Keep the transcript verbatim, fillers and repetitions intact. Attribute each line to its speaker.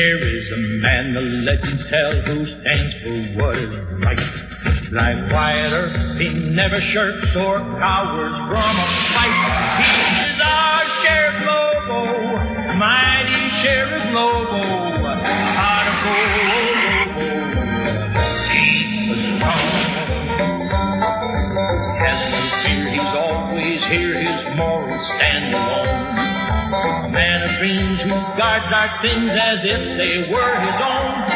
Speaker 1: There is a man, the legends tell, who stands for what is right. Like Wyatt Earp, he never shirks or cowers from a fight. He is our Sheriff Lobo, mighty Sheriff Lobo, heart of gold. He's the strong. Has no fear, he's always here, his morals stand alone. A man of dreams who guards our sins as if they were his own.